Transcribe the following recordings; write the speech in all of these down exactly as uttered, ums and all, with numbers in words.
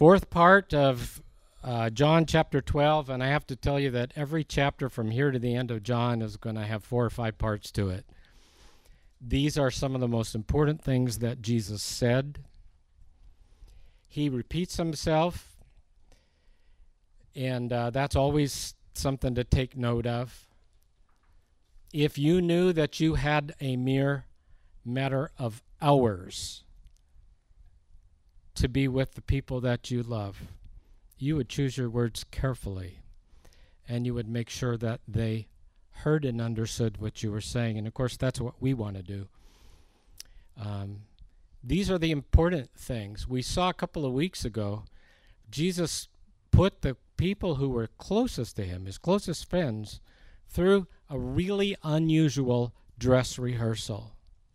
fourth part of uh, John chapter twelve, and I have to tell you that every chapter from here to the end of John is going to have four or five parts to it. These are some of the most important things that Jesus said. He repeats himself, and uh, that's always something to take note of. If you knew that you had a mere matter of hours to be with the people that you love, you would choose your words carefully, and you would make sure that they heard and understood what you were saying. And of course, that's what we want to do. Um, these are the important things. We saw a couple of weeks ago, Jesus put the people who were closest to him, his closest friends, through a really unusual dress rehearsal.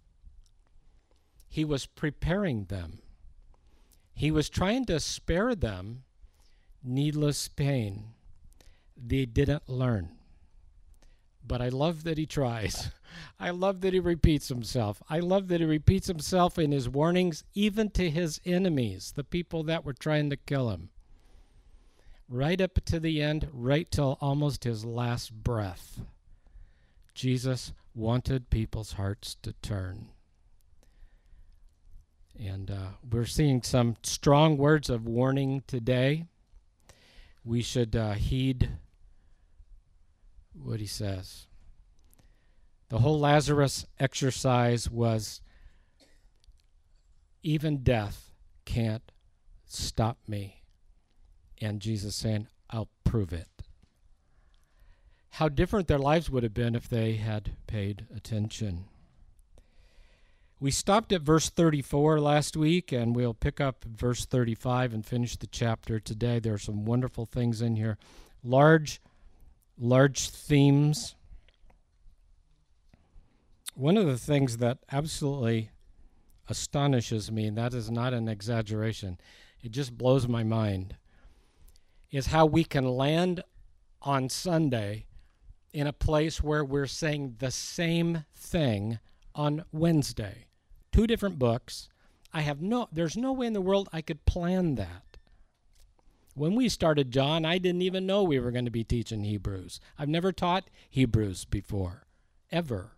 He was preparing them. He was trying to spare them needless pain. They didn't learn. But I love that he tries. I love that he repeats himself. I love that he repeats himself in his warnings, even to his enemies, the people that were trying to kill him. Right up to the end, right till almost his last breath, Jesus wanted people's hearts to turn. And uh, we're seeing some strong words of warning today. We should uh, heed what he says. The whole Lazarus exercise was, even death can't stop me. And Jesus saying, I'll prove it. How different their lives would have been if they had paid attention. We stopped at verse thirty-four last week, and we'll pick up verse thirty-five and finish the chapter today. There are some wonderful things in here. Large, large themes. One of the things that absolutely astonishes me, and that is not an exaggeration, it just blows my mind, is how we can land on Sunday in a place where we're saying the same thing on Wednesday. Two different books. I have no, there's no way in the world I could plan that. When we started John, I didn't even know we were going to be teaching Hebrews. I've never taught Hebrews before, ever.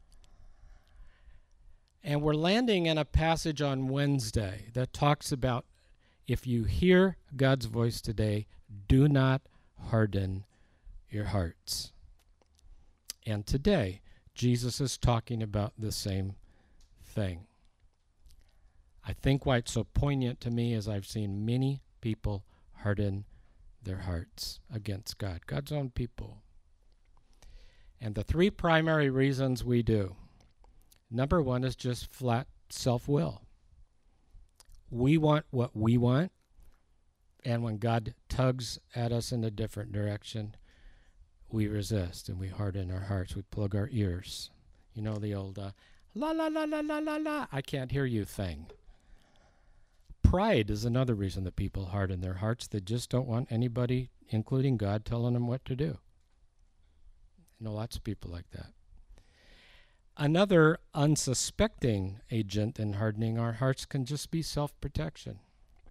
And we're landing in a passage on Wednesday that talks about, if you hear God's voice today, do not harden your hearts. And today, Jesus is talking about the same thing. I think why it's so poignant to me is I've seen many people harden their hearts against God, God's own people. And the three primary reasons we do. Number one is just flat self-will. We want what we want, and when God tugs at us in a different direction, we resist and we harden our hearts. We plug our ears. You know the old uh, la la la la la la la, I can't hear you thing. Pride is another reason that people harden their hearts. They just don't want anybody, including God, telling them what to do. I know lots of people like that. Another unsuspecting agent in hardening our hearts can just be self-protection.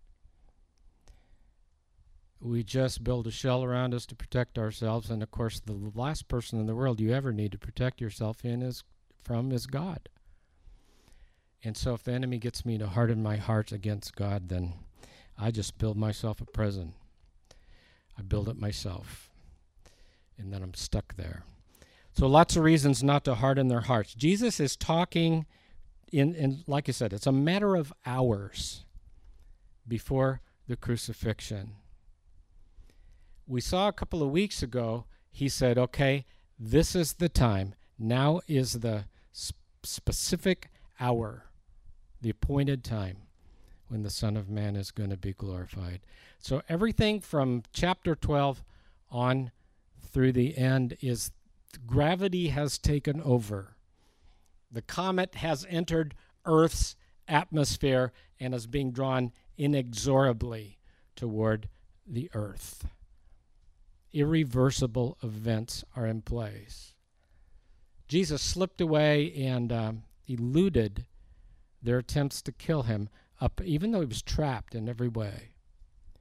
We just build a shell around us to protect ourselves, and of course the last person in the world you ever need to protect yourself in is from is God. And so if the enemy gets me to harden my heart against God, then I just build myself a prison. I build it myself, and then I'm stuck there. So lots of reasons not to harden their hearts. Jesus is talking, in, in like I said, it's a matter of hours before the crucifixion. We saw a couple of weeks ago, he said, okay, this is the time. Now is the sp- specific hour, the appointed time when the Son of Man is going to be glorified. So everything from chapter twelve on through the end is gravity has taken over. The comet has entered Earth's atmosphere and is being drawn inexorably toward the Earth. Irreversible events are in place. Jesus slipped away and um, eluded their attempts to kill him, up, even though he was trapped in every way.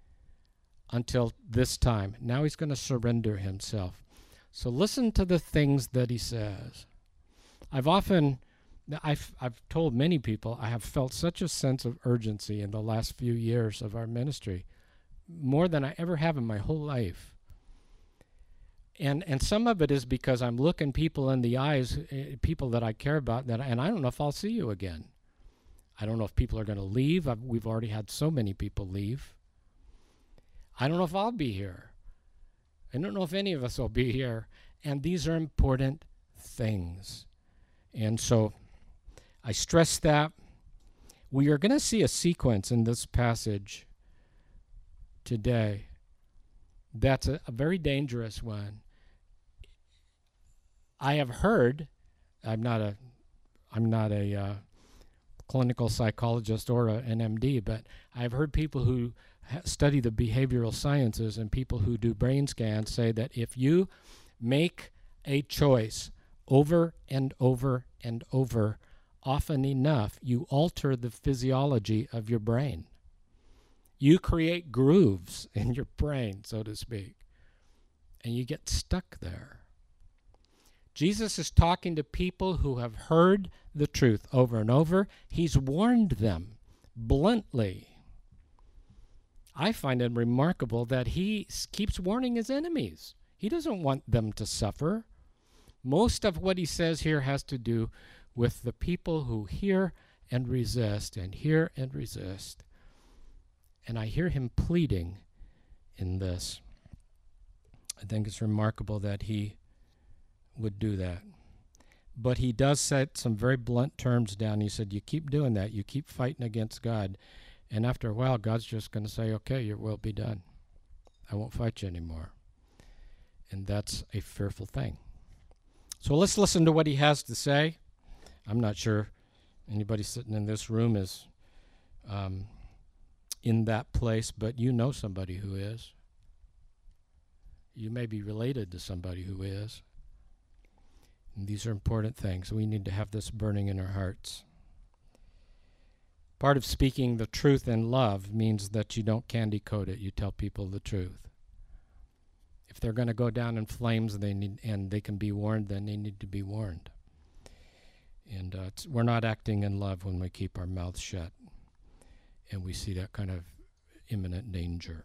until this time. Now he's going to surrender himself. So listen to the things that he says. I've often, I've, I've told many people, I have felt such a sense of urgency in the last few years of our ministry, more than I ever have in my whole life. And and some of it is because I'm looking people in the eyes, uh, people that I care about, that, and I don't know if I'll see you again. I don't know if people are going to leave. I've, we've already had so many people leave. I don't know if I'll be here. I don't know if any of us will be here. And these are important things. And so I stress that. We are going to see a sequence in this passage today that's a, a very dangerous one. I have heard, I'm not a, I'm not a uh, clinical psychologist or a, an M D, but I've heard people who ha- study the behavioral sciences and people who do brain scans say that if you make a choice over and over and over, often enough, you alter the physiology of your brain. You create grooves in your brain, so to speak, and you get stuck there. Jesus is talking to people who have heard the truth over and over. He's warned them bluntly. I find it remarkable that he keeps warning his enemies. He doesn't want them to suffer. Most of what he says here has to do with the people who hear and resist and hear and resist. And I hear him pleading in this. I think it's remarkable that he would do that. But he does set some very blunt terms down. He said, you keep doing that. You keep fighting against God. And after a while, God's just going to say, okay, your will be done. I won't fight you anymore. And that's a fearful thing. So let's listen to what he has to say. I'm not sure anybody sitting in this room is um, in that place, but you know somebody who is. You may be related to somebody who is. And these are important things. We need to have this burning in our hearts. Part of speaking the truth in love means that you don't candy coat it. You tell people the truth. If they're going to go down in flames, they need, and they can be warned, then they need to be warned. And uh, it's, we're not acting in love when we keep our mouths shut and we see that kind of imminent danger.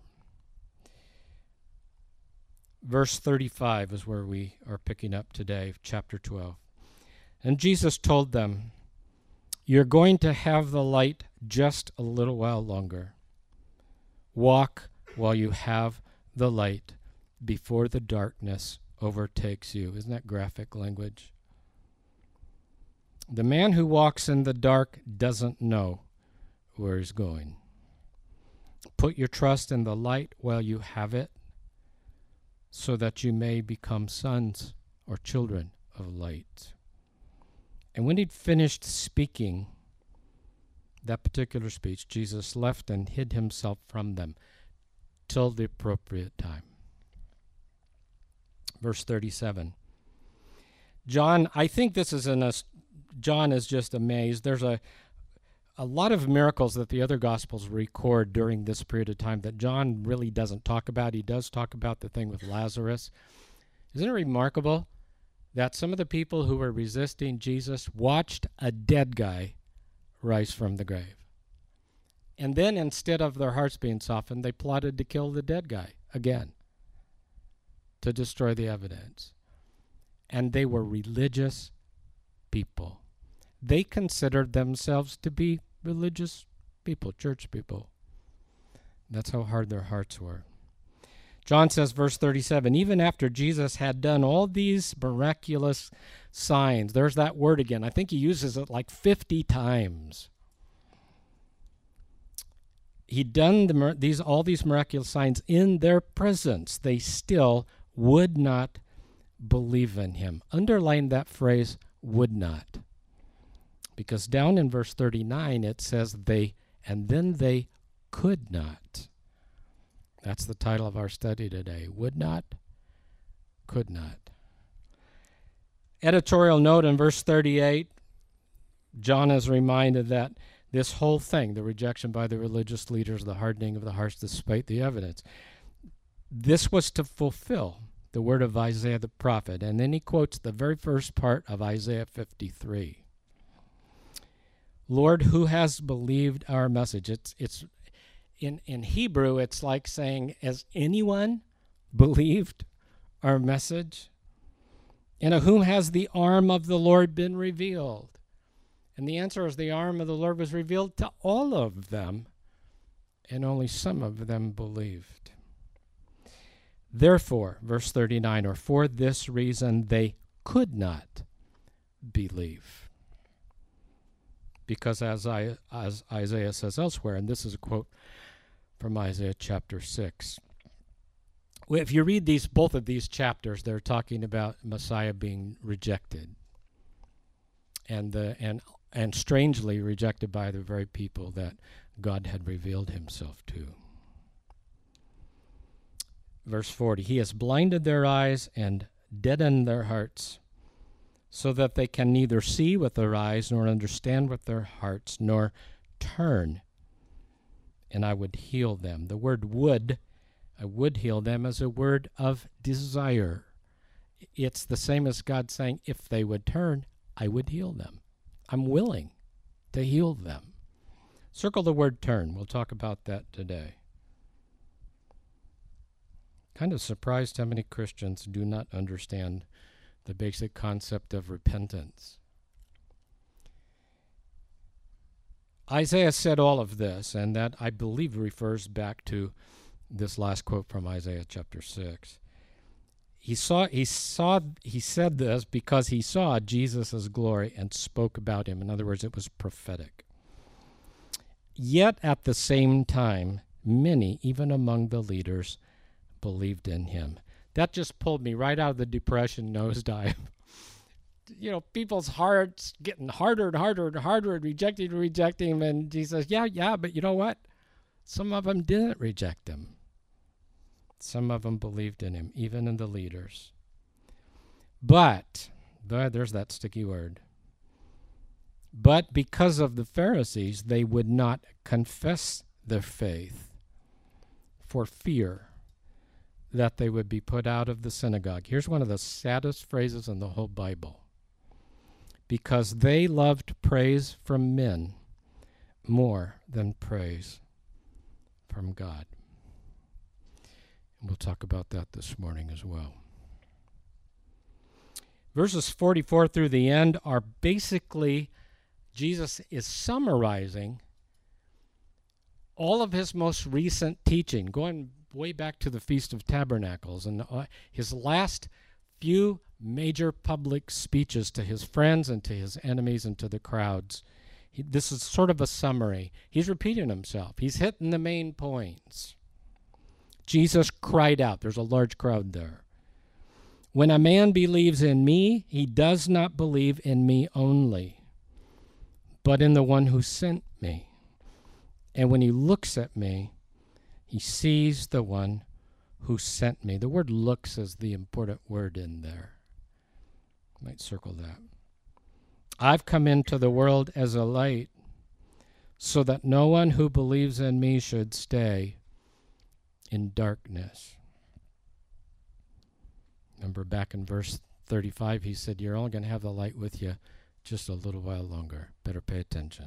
Verse thirty-five is where we are picking up today, chapter twelve. And Jesus told them, you're going to have the light just a little while longer. Walk while you have the light before the darkness overtakes you. Isn't that graphic language? The man who walks in the dark doesn't know where he's going. Put your trust in the light while you have it, so that you may become sons or children of light. And when he'd finished speaking that particular speech, Jesus left and hid himself from them till the appropriate time. Verse thirty-seven. John, I think this is in a, John is just amazed. There's a, a lot of miracles that the other Gospels record during this period of time that John really doesn't talk about. He does talk about the thing with Lazarus. Isn't it remarkable that some of the people who were resisting Jesus watched a dead guy rise from the grave? And then instead of their hearts being softened, they plotted to kill the dead guy again, to destroy the evidence. And they were religious people. They considered themselves to be religious people, church people. That's how hard their hearts were. John says, verse thirty-seven, even after Jesus had done all these miraculous signs, there's that word again. I think he uses it like fifty times. He'd done the, these all these miraculous signs in their presence. They still would not believe in him. Underline that phrase, would not. Because down in verse thirty-nine it says they, and then they could not. That's the title of our study today. Would not, could not. Editorial note in verse thirty-eight, John is reminded that this whole thing, the rejection by the religious leaders, the hardening of the hearts despite the evidence, This was to fulfill the word of Isaiah the prophet. And then he quotes the very first part of Isaiah fifty-three. Lord, who has believed our message? It's it's in, in Hebrew, it's like saying, has anyone believed our message? And of whom has the arm of the Lord been revealed? And the answer is the arm of the Lord was revealed to all of them, and only some of them believed. Therefore, verse thirty-nine, or for this reason they could not believe. Because as, I, as Isaiah says elsewhere, and this is a quote from Isaiah chapter six, if you read these, both of these chapters, they're talking about Messiah being rejected, and the and and strangely rejected by the very people that God had revealed himself to. Verse forty, he has blinded their eyes and deadened their hearts, so that they can neither see with their eyes, nor understand with their hearts, nor turn, and I would heal them. The word would, I would heal them, is a word of desire. It's the same as God saying, if they would turn, I would heal them. I'm willing to heal them. Circle the word turn. We'll talk about that today. Kind of surprised how many Christians do not understand the basic concept of repentance. Isaiah said all of this, and that I believe refers back to this last quote from Isaiah chapter six. He saw, he saw, he said this because he saw Jesus' glory and spoke about him. In other words, it was prophetic. Yet at the same time, many, even among the leaders, believed in him. That just pulled me right out of the depression nosedive. You know, people's hearts getting harder and harder and harder and rejecting and rejecting him. And he says, yeah, yeah, but you know what? Some of them didn't reject him. Some of them believed in him, even in the leaders. But, there's that sticky word. But because of the Pharisees, they would not confess their faith for fear that they would be put out of the synagogue. Here's one of the saddest phrases in the whole Bible. Because they loved praise from men more than praise from God. And we'll talk about that this morning as well. Verses forty-four through the end are basically, Jesus is summarizing all of his most recent teaching, going way back to the Feast of Tabernacles, and uh, his last few major public speeches to his friends and to his enemies and to the crowds. He, this is sort of a summary. He's repeating himself. He's hitting the main points. Jesus cried out. There's a large crowd there. When a man believes in me, he does not believe in me only, but in the one who sent me. And when he looks at me, he sees the one who sent me. The word looks is the important word in there. Might circle that. I've come into the world as a light, so that no one who believes in me should stay in darkness. Remember back in verse thirty-five, he said, you're only going to have the light with you just a little while longer. Better pay attention.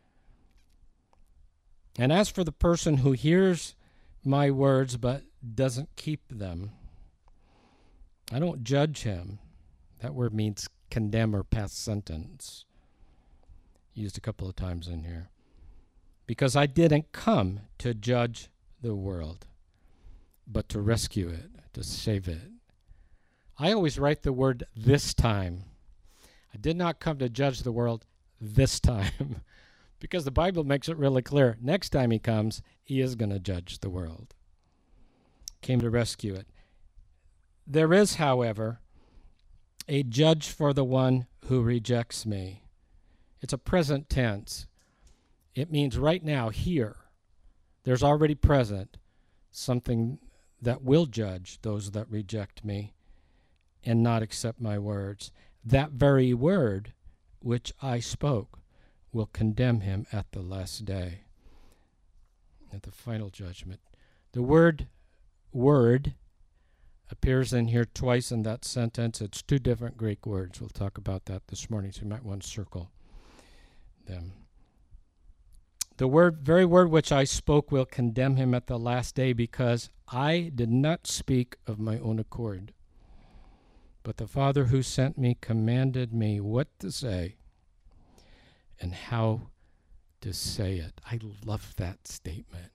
And as for the person who hears my words but doesn't keep them, I don't judge him. That word means condemn or past sentence. Used a couple of times in here. Because I didn't come to judge the world, but to rescue it, to save it. I always write the word this time. I did not come to judge the world this time. Because the Bible makes it really clear. Next time he comes, he is going to judge the world. Came to rescue it. There is, however, a judge for the one who rejects me. It's a present tense. It means right now, here, there's already present something that will judge those that reject me and not accept my words. That very word which I spoke will condemn him at the last day, at the final judgment. The word word appears in here twice in that sentence. It's two different Greek words. We'll talk about that this morning, so you might want to circle them. The word, very word which I spoke will condemn him at the last day, because I did not speak of my own accord, but the Father who sent me commanded me what to say and how to say it. I love that statement.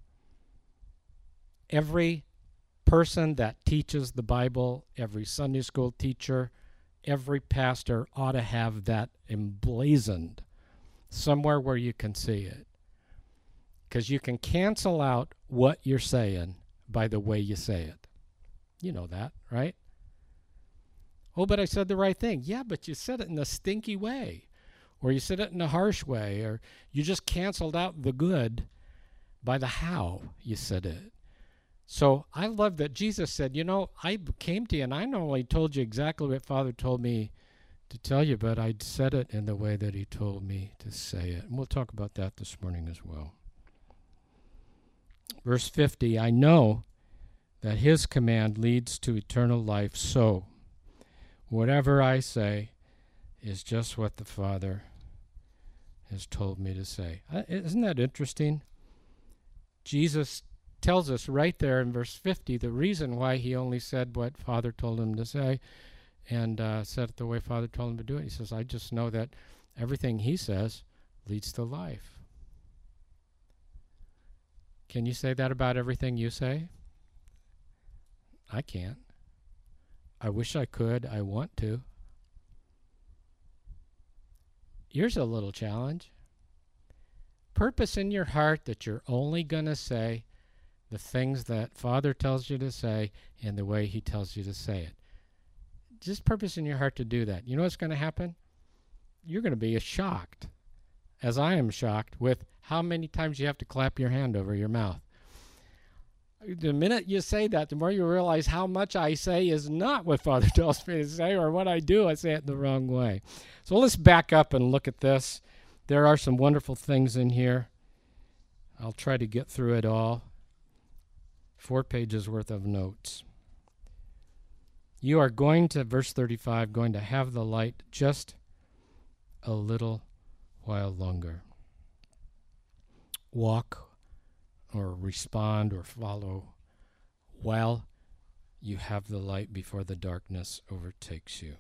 Every person that teaches the Bible, every Sunday school teacher, every pastor ought to have that emblazoned somewhere where you can see it. Because you can cancel out what you're saying by the way you say it. You know that, right? Oh, but I said the right thing. Yeah, but you said it in a stinky way. Or you said it in a harsh way. Or you just canceled out the good by the how you said it. So I love that Jesus said, you know, I came to you and I not only told you exactly what Father told me to tell you, but I said it in the way that he told me to say it. And we'll talk about that this morning as well. Verse fifty, I know that his command leads to eternal life, so whatever I say is just what the Father has told me to say. Uh, isn't that interesting? Jesus tells us right there in verse fifty the reason why he only said what Father told him to say, and uh, said it the way Father told him to do it. He says, I just know that everything he says leads to life. Can you say that about everything you say? I can't. I wish I could. I want to. Here's a little challenge. Purpose in your heart that you're only going to say the things that Father tells you to say in the way he tells you to say it. Just purpose in your heart to do that. You know what's going to happen? You're going to be shocked, as I am shocked, with how many times you have to clap your hand over your mouth. The minute you say that, the more you realize how much I say is not what Father tells me to say, or what I do, I say it the wrong way. So let's back up and look at this. There are some wonderful things in here. I'll try to get through it all. Four pages worth of notes. You are going to, verse thirty-five, going to have the light just a little while longer. Walk or respond or follow while you have the light before the darkness overtakes you.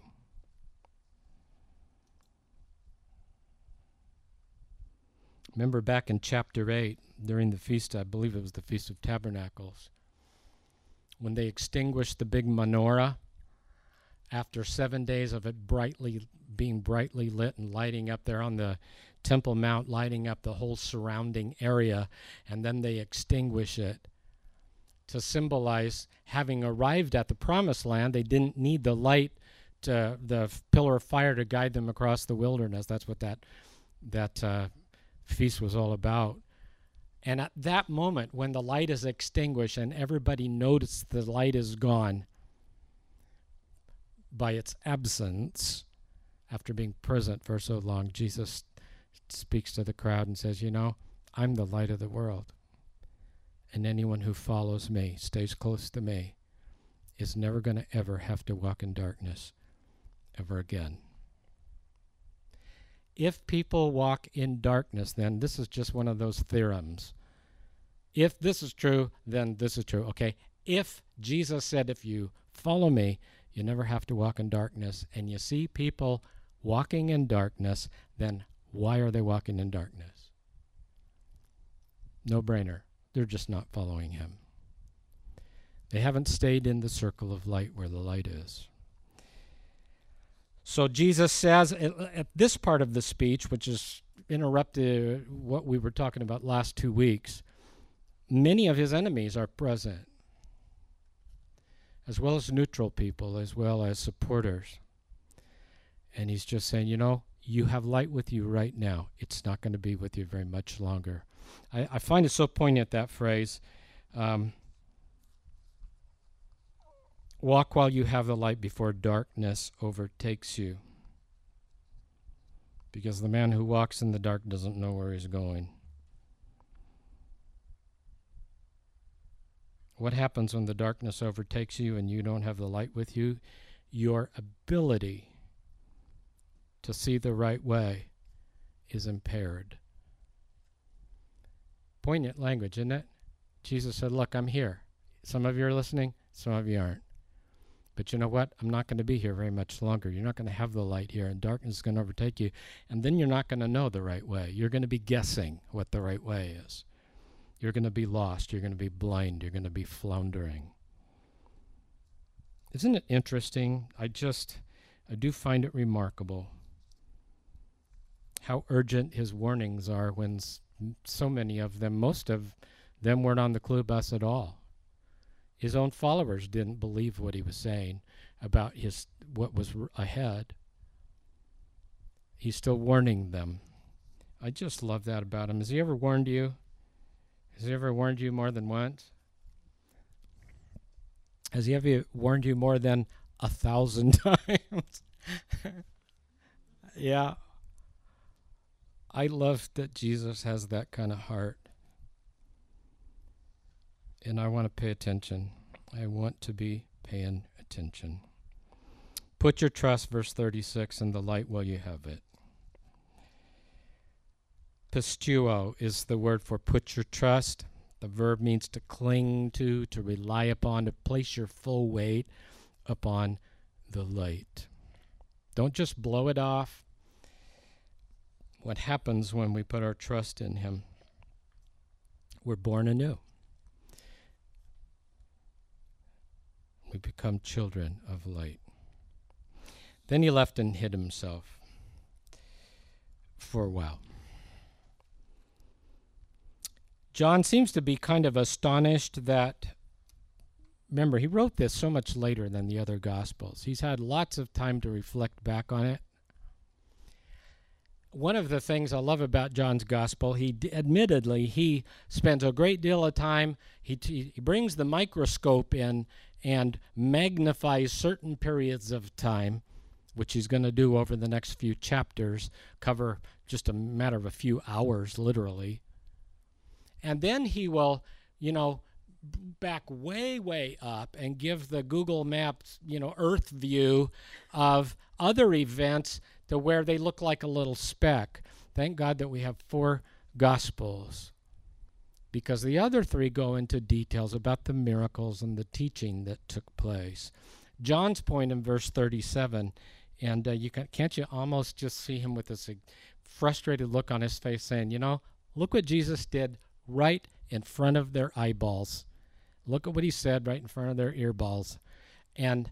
Remember back in chapter eight, during the feast, I believe it was the Feast of Tabernacles, when they extinguished the big menorah, after seven days of it brightly being brightly lit and lighting up there on the Temple Mount, lighting up the whole surrounding area, and then they extinguish it to symbolize having arrived at the Promised Land. They didn't need the light, to, the pillar of fire to guide them across the wilderness. That's what that that uh, feast was all about. And at that moment, when the light is extinguished and everybody notices the light is gone by its absence, after being present for so long, Jesus speaks to the crowd and says, you know, I'm the light of the world. And anyone who follows me, stays close to me, is never going to ever have to walk in darkness ever again. If people walk in darkness, then this is just one of those theorems. If this is true, then this is true. Okay, if Jesus said, if you follow me, you never have to walk in darkness, and you see people walking in darkness, then why are they walking in darkness? No brainer. They're just not following him. They haven't stayed in the circle of light where the light is. So Jesus says at this part of the speech, which is interrupted what we were talking about last two weeks, many of his enemies are present, as well as neutral people, as well as supporters. And he's just saying, you know, you have light with you right now. It's not going to be with you very much longer. I, I find it so poignant, that phrase. Um, Walk while you have the light before darkness overtakes you. Because the man who walks in the dark doesn't know where he's going. What happens when the darkness overtakes you and you don't have the light with you? Your ability to see the right way is impaired. Poignant language, isn't it? Jesus said, look, I'm here. Some of you are listening, some of you aren't. But you know what? I'm not going to be here very much longer. You're not going to have the light here, and darkness is going to overtake you. And then you're not going to know the right way. You're going to be guessing what the right way is. You're going to be lost. You're going to be blind. You're going to be floundering. Isn't it interesting? I just, I do find it remarkable how urgent his warnings are when s- so many of them, most of them weren't on the clue bus at all. His own followers didn't believe what he was saying about his what was r- ahead. He's still warning them. I just love that about him. Has he ever warned you? Has he ever warned you more than once? Has he ever warned you more than a thousand times? Yeah. I love that Jesus has that kind of heart. And I want to pay attention. I want to be paying attention. Put your trust, verse thirty-six, in the light while you have it. Pistuo is the word for put your trust. The verb means to cling to, to rely upon, to place your full weight upon the light. Don't just blow it off. What happens when we put our trust in him? We're born anew. We become children of light. Then he left and hid himself for a while. John seems to be kind of astonished that, remember, he wrote this so much later than the other Gospels. He's had lots of time to reflect back on it. One of the things I love about John's Gospel, he d- admittedly, he spends a great deal of time, he, t- he brings the microscope in and magnifies certain periods of time, which he's going to do over the next few chapters, cover just a matter of a few hours, literally. And then he will, you know, back way, way up and give the Google Maps, you know, Earth view of other events to where they look like a little speck. Thank God that we have four Gospels, because the other three go into details about the miracles and the teaching that took place. John's point in verse thirty-seven, and uh, you can, can't you almost just see him with this uh, frustrated look on his face saying, you know, look what Jesus did right in front of their eyeballs. Look at what he said right in front of their earballs. And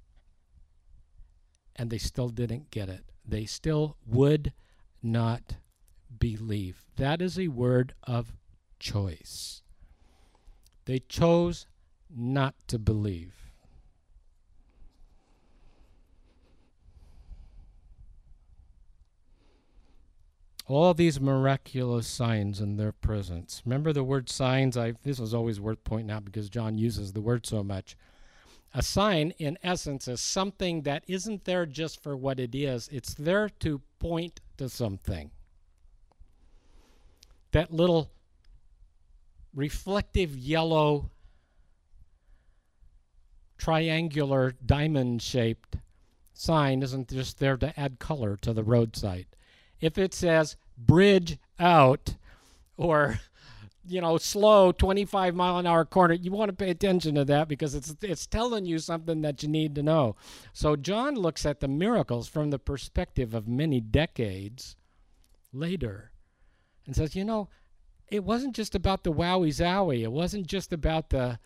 and they still didn't get it. They still would not believe. That is a word of choice. They chose not to believe. All these miraculous signs in their presence. Remember the word signs? I, this was always worth pointing out because John uses the word so much. A sign, in essence, is something that isn't there just for what it is. It's there to point to something. That little reflective yellow triangular diamond-shaped sign isn't just there to add color to the roadside. If it says bridge out or, you know, slow twenty-five mile an hour corner, you want to pay attention to that because it's it's telling you something that you need to know. So John looks at the miracles from the perspective of many decades later and says, you know, it wasn't just about the wowie zowie. It wasn't just about the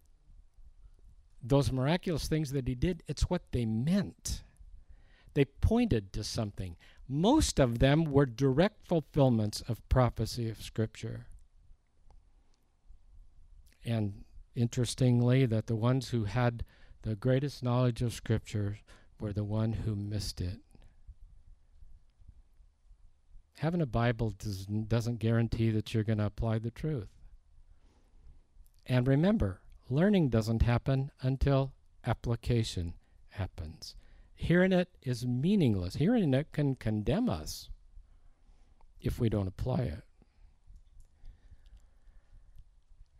those miraculous things that he did. It's what they meant. They pointed to something. Most of them were direct fulfillments of prophecy of Scripture. And interestingly, that the ones who had the greatest knowledge of Scripture were the one who missed it. Having a Bible does, doesn't guarantee that you're going to apply the truth. And remember, learning doesn't happen until application happens. Hearing it is meaningless. Hearing it can condemn us if we don't apply it.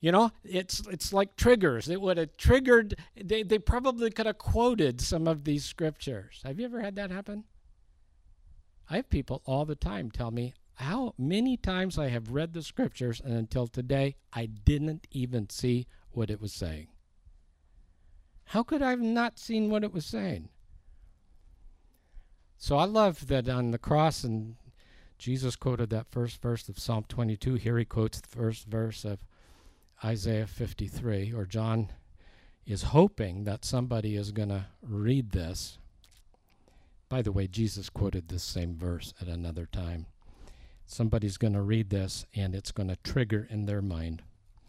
You know, it's it's like triggers. It would have triggered, they, they probably could have quoted some of these scriptures. Have you ever had that happen? I have people all the time tell me how many times I have read the scriptures, and until today, I didn't even see what it was saying. How could I have not seen what it was saying? So I love that on the cross, and Jesus quoted that first verse of Psalm twenty-two. Here he quotes the first verse of Isaiah fifty-three, or John is hoping that somebody is going to read this. By the way, Jesus quoted this same verse at another time. Somebody's going to read this, and it's going to trigger in their mind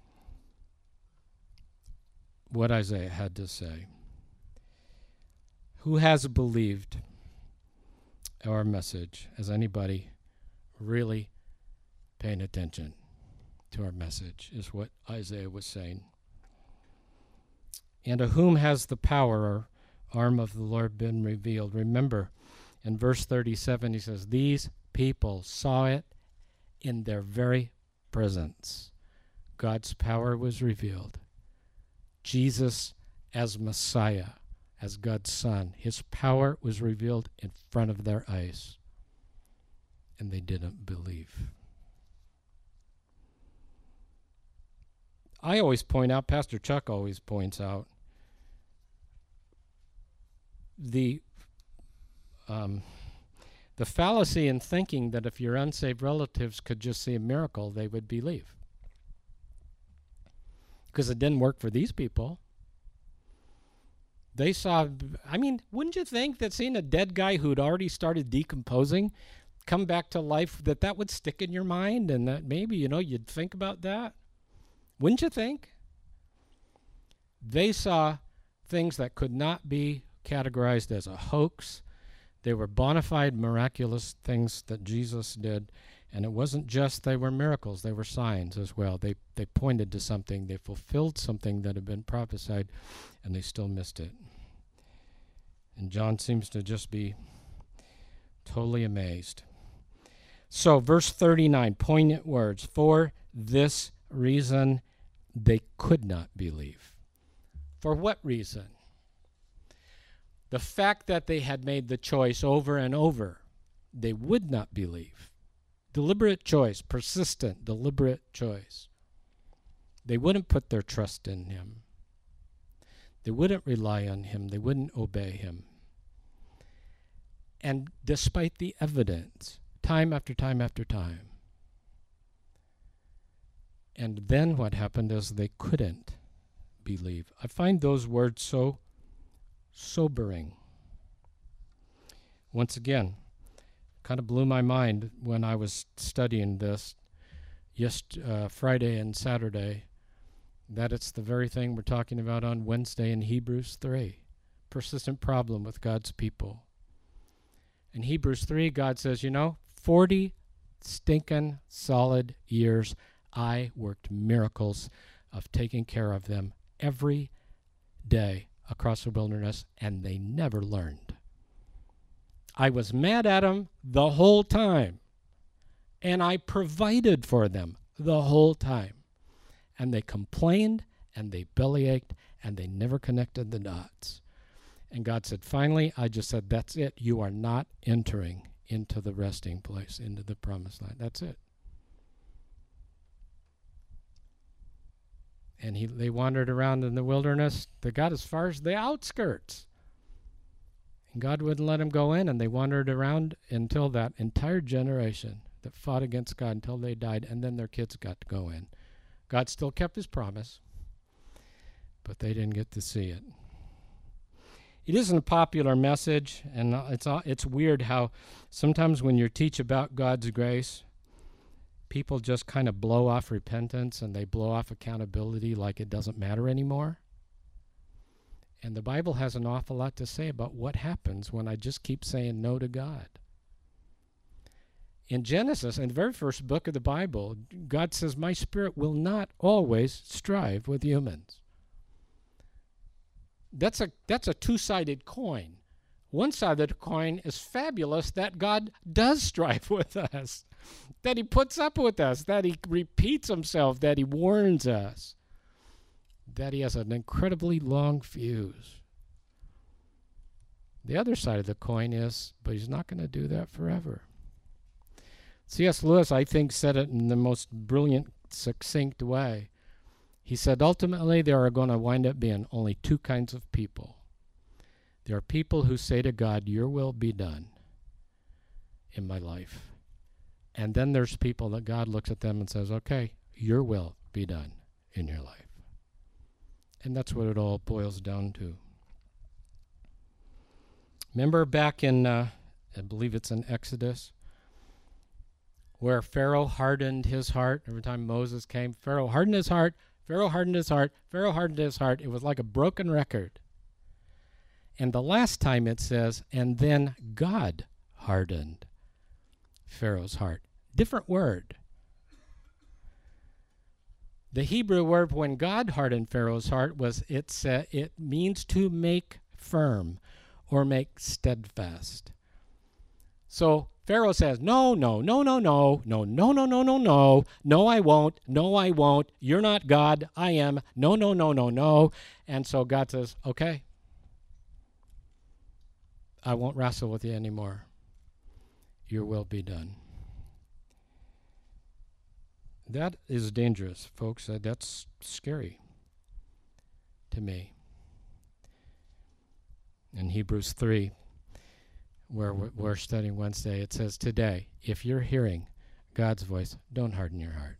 what Isaiah had to say. Who has believed our message? Has anybody really paying attention to our message, is what Isaiah was saying. And to whom has the power or arm of the Lord been revealed? Remember, in verse thirty-seven, he says, these people saw it in their very presence. God's power was revealed. Jesus as Messiah, as God's Son, his power was revealed in front of their eyes, and they didn't believe. I always point out, Pastor Chuck always points out, the um, the fallacy in thinking that if your unsaved relatives could just see a miracle, they would believe. Because it didn't work for these people. They saw, I mean, wouldn't you think that seeing a dead guy who'd already started decomposing come back to life, that that would stick in your mind, and that maybe, you know, you'd think about that? Wouldn't you think? They saw things that could not be categorized as a hoax. They were bona fide miraculous things that Jesus did. And it wasn't just they were miracles, they were signs as well. They they pointed to something, they fulfilled something that had been prophesied, and they still missed it. And John seems to just be totally amazed. So verse thirty-nine, poignant words. For this reason they could not believe. For what reason? The fact that they had made the choice over and over, they would not believe. Deliberate choice, persistent, deliberate choice. They wouldn't put their trust in him. They wouldn't rely on him. They wouldn't obey him. And despite the evidence, time after time after time. And then what happened is they couldn't believe. I find those words so sobering. Once again, kind of blew my mind when I was studying this yes, uh, Friday and Saturday, that it's the very thing we're talking about on Wednesday in Hebrews three. Persistent problem with God's people. In Hebrews three, God says, you know, forty stinking solid years I worked miracles of taking care of them every day across the wilderness, and they never learned. I was mad at them the whole time, and I provided for them the whole time. And they complained, and they bellyached, and they never connected the dots. And God said, finally, I just said, that's it. You are not entering into the resting place, into the promised land. That's it. And he, they wandered around in the wilderness. They got as far as the outskirts. And God wouldn't let them go in, and they wandered around until that entire generation that fought against God until they died, and then their kids got to go in. God still kept his promise, but they didn't get to see it. It isn't a popular message, and it's it's weird how sometimes when you teach about God's grace, people just kind of blow off repentance and they blow off accountability like it doesn't matter anymore. And the Bible has an awful lot to say about what happens when I just keep saying no to God. In Genesis, in the very first book of the Bible, God says, my spirit will not always strive with humans. That's a that's a two-sided coin. One side of the coin is fabulous, that God does strive with us, that he puts up with us, that he repeats himself, that he warns us. that he has an incredibly long fuse. The other side of the coin is, but he's not going to do that forever. C S Lewis, I think, said it in the most brilliant, succinct way. He said, ultimately, there are going to wind up being only two kinds of people. There are people who say to God, your will be done in my life. And then there's people that God looks at them and says, okay, your will be done in your life. And that's what it all boils down to. Remember back in, uh, I believe it's in Exodus, where Pharaoh hardened his heart every time Moses came. Pharaoh hardened his heart, Pharaoh hardened his heart, Pharaoh hardened his heart. It was like a broken record. And the last time it says, and then God hardened Pharaoh's heart. Different word. The Hebrew word when God hardened Pharaoh's heart was, it's, uh, it means to make firm or make steadfast. So Pharaoh says, no, no, no, no, no, no, no, no, no, no, no, no, I won't, no, I won't, you're not God, I am, no, no, no, no, no. And so God says, okay, I won't wrestle with you anymore. Your will be done. That is dangerous, folks. Uh, that's scary to me. In Hebrews three, where we're studying Wednesday, it says, today, if you're hearing God's voice, don't harden your heart.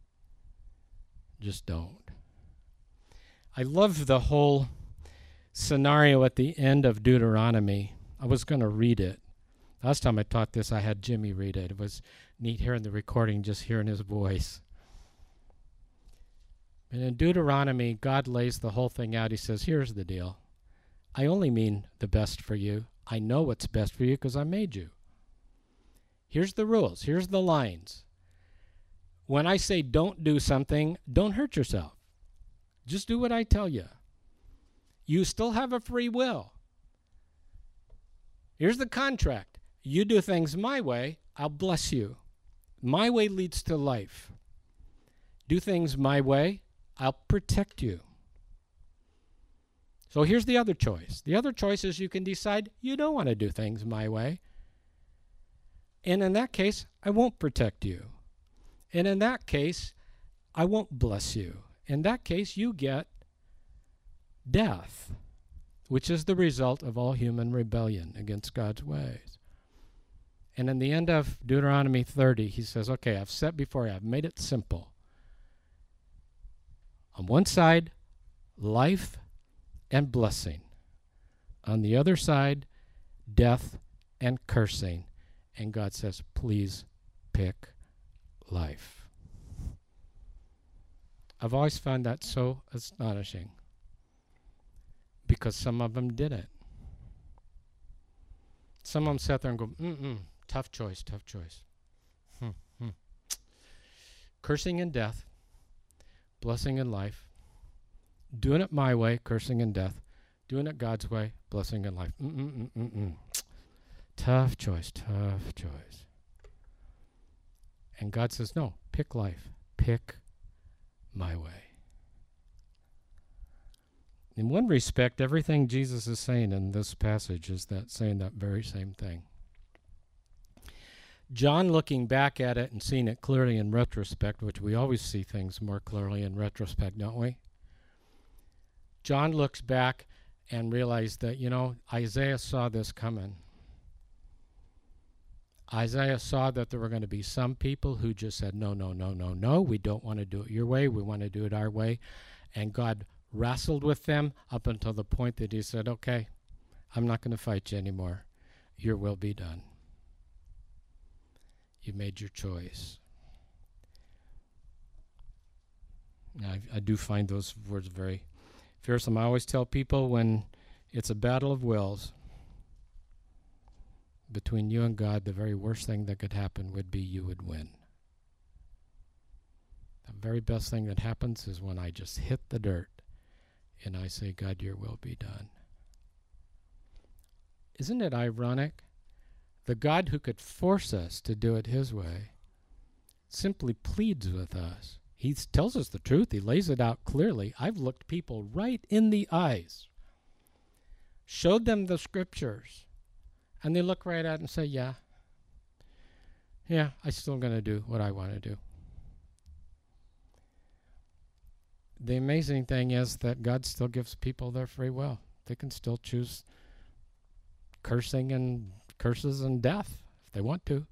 Just don't. I love the whole scenario at the end of Deuteronomy. I was going to read it. Last time I taught this, I had Jimmy read it. It was neat hearing the recording, just hearing his voice. And in Deuteronomy, God lays the whole thing out. He says, here's the deal. I only mean the best for you. I know what's best for you because I made you. Here's the rules. Here's the lines. When I say don't do something, don't hurt yourself. Just do what I tell you. You still have a free will. Here's the contract. You do things my way, I'll bless you. My way leads to life. Do things my way, I'll protect you. So here's the other choice. The other choice is you can decide you don't want to do things my way. And in that case, I won't protect you. And in that case, I won't bless you. In that case, you get death, which is the result of all human rebellion against God's ways. And in the end of Deuteronomy thirty, he says, okay, I've set before you, I've made it simple. On one side, life and blessing. On the other side, death and cursing. And God says, please pick life. I've always found that so astonishing because some of them did it. Some of them sat there and go, mm-mm, tough choice, tough choice. Hmm, hmm. Cursing and death, blessing and life. Doing it my way, cursing and death. Doing it God's way, blessing and life. Mm-mm-mm-mm-mm. Tough choice, tough choice. And God says, no, pick life. Pick my way. In one respect, everything Jesus is saying in this passage is that saying that very same thing. John, looking back at it and seeing it clearly in retrospect, which we always see things more clearly in retrospect, don't we? John looks back and realized that, you know, Isaiah saw this coming. Isaiah saw that there were going to be some people who just said, no, no, no, no, no, we don't want to do it your way, we want to do it our way. And God wrestled with them up until the point that he said, okay, I'm not going to fight you anymore. Your will be done. You made your choice. I, I do find those words very fearsome. I always tell people when it's a battle of wills between you and God, the very worst thing that could happen would be you would win. The very best thing that happens is when I just hit the dirt and I say, God, your will be done. Isn't it ironic? The God who could force us to do it his way simply pleads with us He tells us the truth. He lays it out clearly. I've looked people right in the eyes, showed them the scriptures, and they look right at it and say, yeah, yeah, I'm still going to do what I want to do. The amazing thing is that God still gives people their free will. They can still choose cursing and curses and death if they want to.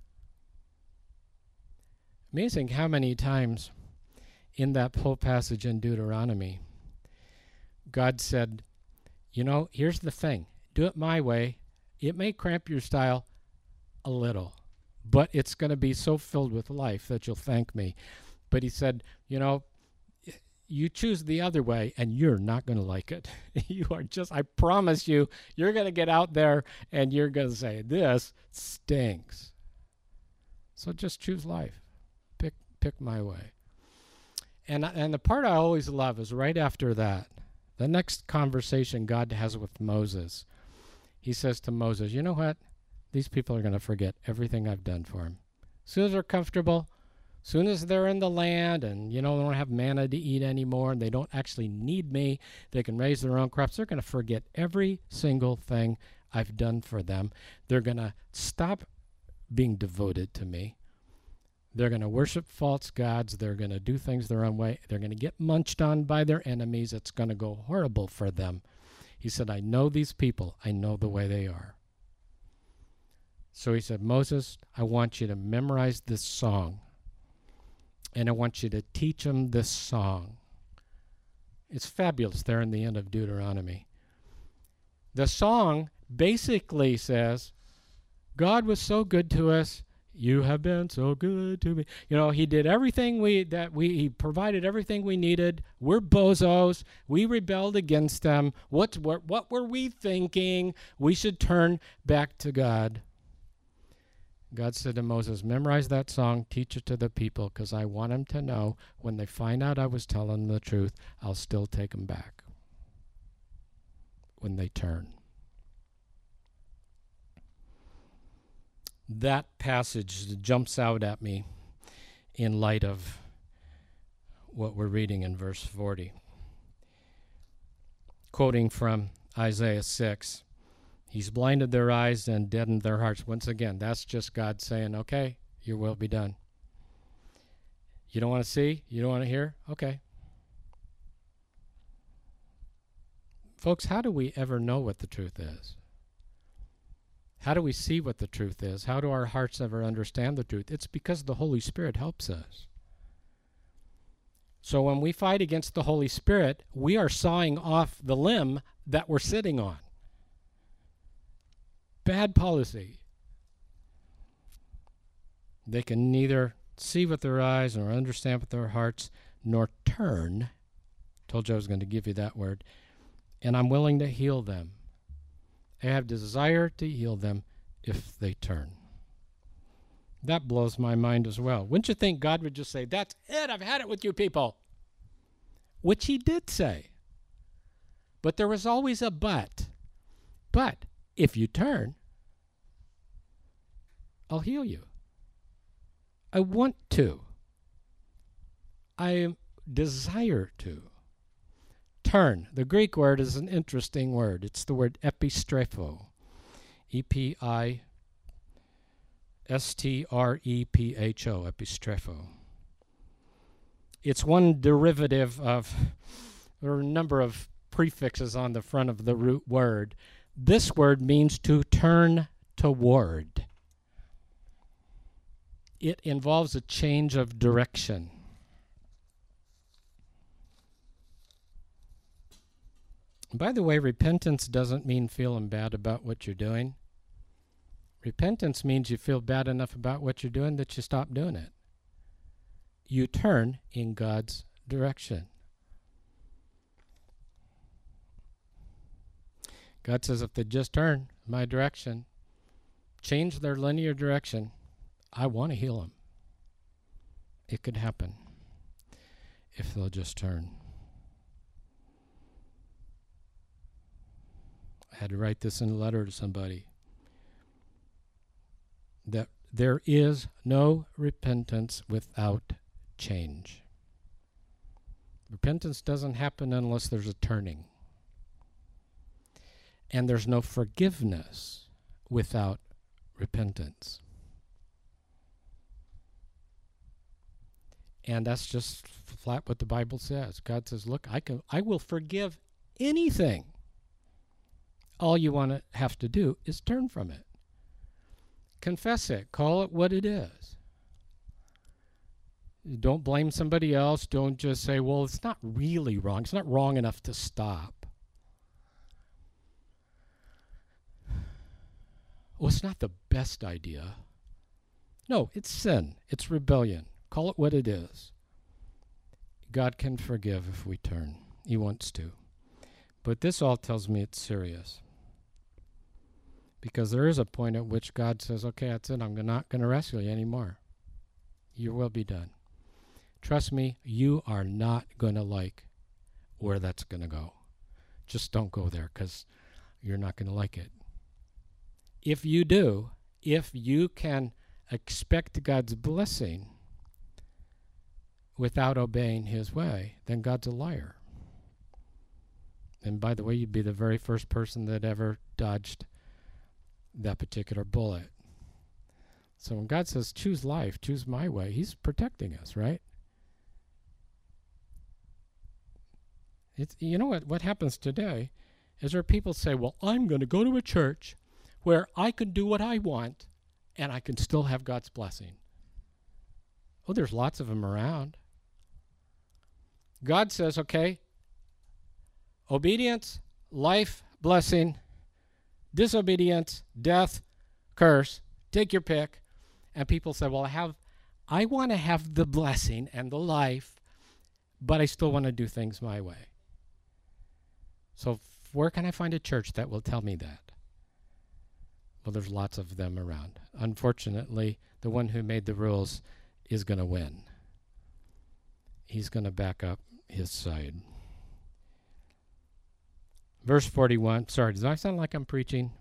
Amazing how many times in that whole passage in Deuteronomy, God said, you know, here's the thing. Do it my way. It may cramp your style a little, but it's going to be so filled with life that you'll thank me. But he said, you know, you choose the other way and you're not going to like it. You are just, I promise you, you're going to get out there and you're going to say, this stinks. So just choose life. Pick pick my way. And and the part I always love is right after that, the next conversation God has with Moses. He says to Moses, you know what? These people are going to forget everything I've done for them. As soon as they're comfortable, as soon as they're in the land and, you know, they don't have manna to eat anymore and they don't actually need me, they can raise their own crops, they're going to forget every single thing I've done for them. They're going to stop being devoted to me. They're going to worship false gods. They're going to do things their own way. They're going to get munched on by their enemies. It's going to go horrible for them. He said, I know these people. I know the way they are. So he said, Moses, I want you to memorize this song. And I want you to teach them this song. It's fabulous there in the end of Deuteronomy. The song basically says, God was so good to us. You have been so good to me. You know, he did everything we, that we, he provided everything we needed. We're bozos. We rebelled against them. What's, what, what were we thinking? We should turn back to God. God said to Moses, memorize that song, teach it to the people, because I want them to know when they find out I was telling them the truth, I'll still take them back when they turn. That passage jumps out at me in light of what we're reading in verse forty. Quoting from Isaiah six, he's blinded their eyes and deadened their hearts. Once again, that's just God saying, okay, your will be done. You don't want to see? You don't want to hear? Okay. Folks, how do we ever know what the truth is? How do we see what the truth is? How do our hearts ever understand the truth? It's because the Holy Spirit helps us. So when we fight against the Holy Spirit, we are sawing off the limb that we're sitting on. Bad policy. They can neither see with their eyes nor understand with their hearts nor turn. Told you I was going to give you that word. And I'm willing to heal them. I have desire to heal them if they turn. That blows my mind as well. Wouldn't you think God would just say, that's it, I've had it with you people? Which he did say. But there was always a but. But if you turn, I'll heal you. I want to. I desire to. Turn. The Greek word is an interesting word. It's the word epistrepho. E P I S T R E P H O, epistrepho. It's one derivative of, there are a number of prefixes on the front of the root word. This word means to turn toward. It involves a change of direction. By the way, repentance doesn't mean feeling bad about what you're doing. Repentance means you feel bad enough about what you're doing that you stop doing it. You turn in God's direction. God says if they just turn my direction, change their linear direction, I want to heal them. It could happen if they'll just turn. I had to write this in a letter to somebody. That there is no repentance without change. Repentance doesn't happen unless there's a turning. And there's no forgiveness without repentance. And that's just flat what the Bible says. God says, look, I can, I will forgive anything. All you want to have to do is turn from it. Confess it. Call it what it is. Don't blame somebody else. Don't just say, well, it's not really wrong. It's not wrong enough to stop. Well, it's not the best idea. No, it's sin. It's rebellion. Call it what it is. God can forgive if we turn. He wants to. But this all tells me it's serious. Because there is a point at which God says, okay, that's it. I'm not going to rescue you anymore. Your will be done. Trust me, you are not going to like where that's going to go. Just don't go there, because you're not going to like it. If you do, if you can expect God's blessing without obeying his way, then God's a liar. And by the way, you'd be the very first person that ever dodged that particular bullet. So when God says, choose life, choose my way, he's protecting us, right? It's, you know what, what happens today is there are people say, well, I'm going to go to a church where I can do what I want and I can still have God's blessing. Oh, there's lots of them around. God says, okay, obedience, life, blessing, disobedience, death, curse, take your pick. And people say, well, I have, I want to have the blessing and the life, but I still want to do things my way. So where can I find a church that will tell me that? Well, there's lots of them around. Unfortunately, the one who made the rules is going to win. He's going to back up his side. Verse forty-one. Sorry, does that sound like I'm preaching?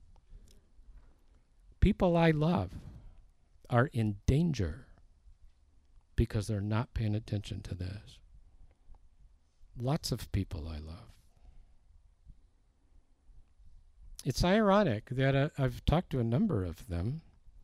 People I love are in danger because they're not paying attention to this. Lots of people I love. It's ironic that uh, I've talked to a number of them